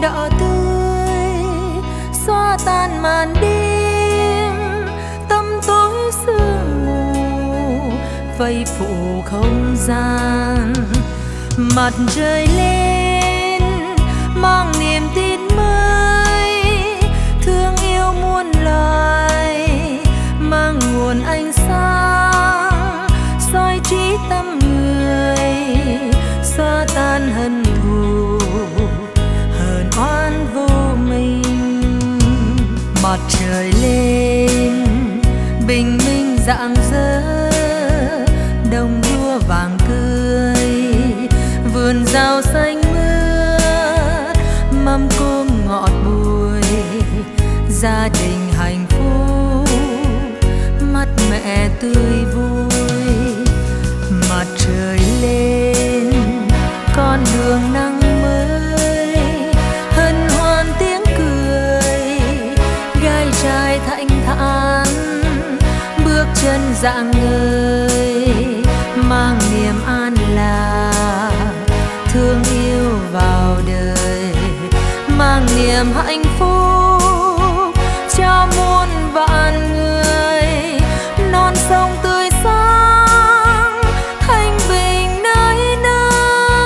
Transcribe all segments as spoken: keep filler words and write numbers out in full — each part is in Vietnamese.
đỏ tươi xóa tan màn đêm, tăm tối sương mù vây phủ không gian. Mặt trời lên mang niềm tin mới, thương yêu muôn loài mang nguồn ánh sáng, soi trí tâm người xóa tan hận thù hờn oán vô minh. Mặt trời lên bình minh rạng rỡ, đồng lúa vàng tươi vườn rau xanh mướt, mâm cơm ngọt bùi gia đình hạnh phúc, mắt mẹ tươi vui. Mặt trời lên con đường nắng mới, hân hoan tiếng cười gai trai thanh thản, bước chân rạng ngời mang niềm an lạc, thương yêu vào đời mang niềm hạnh phúc cho muôn vạn người. Non sông tươi sáng thanh bình nơi nơi.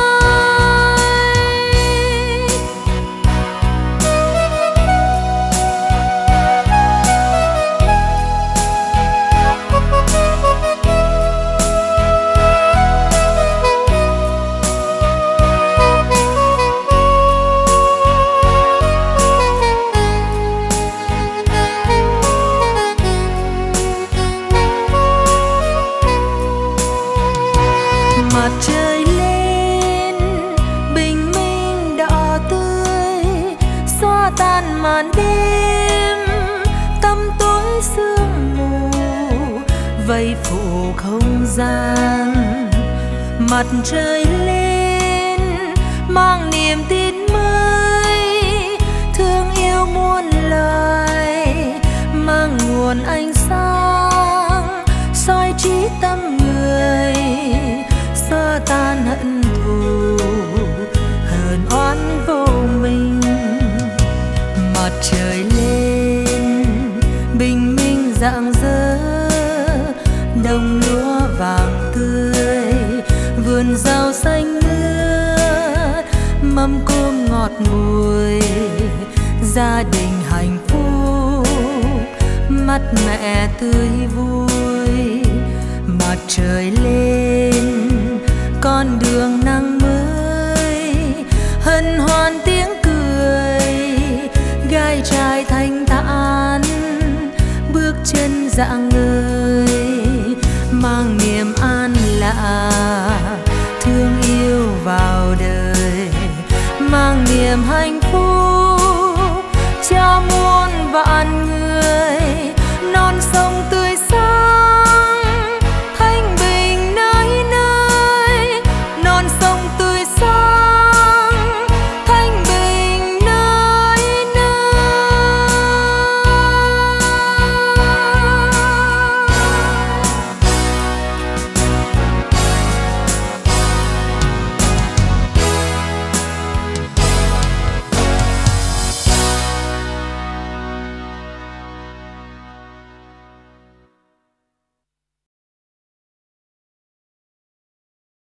Mặt trời lên bình minh đỏ tươi xóa tan màn đêm, tăm tối sương mù vây phủ không gian. Mặt trời lên mang niềm tin mới, thương yêu muôn loài mang nguồn ánh sáng, soi trí tâm người xóa tan hận thù hờn oán vô minh. Mặt trời lên bình minh rạng rỡ, đồng lúa vàng tươi vườn rau xanh mướt, mâm cơm ngọt bùi gia đình hạnh phúc, mắt mẹ tươi vui. Mặt trời lên con đường nắng mới, hân hoan tiếng cười gai trai thanh thản, bước chân rạng ngời mang niềm an lạc, thương yêu vào đời mang niềm hạnh phúc cho muôn vạn